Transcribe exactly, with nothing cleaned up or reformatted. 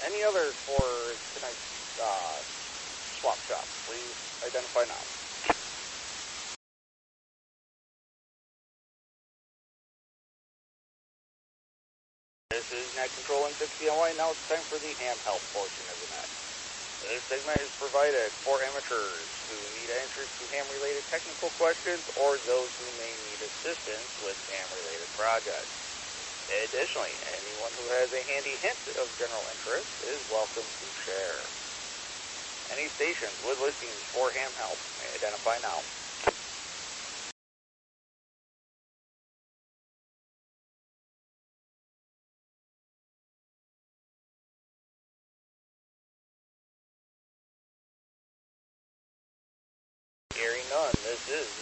Any others for tonight's uh, swap shop? Please identify now. This is Net Control M six B N Y. Now it's time for the ham help portion of the net. This segment is provided for amateurs who need answers to ham-related technical questions or those who may need assistance with ham-related projects. Additionally, anyone who has a handy hint of general interest is welcome to share. Any stations with listings for ham help may identify now.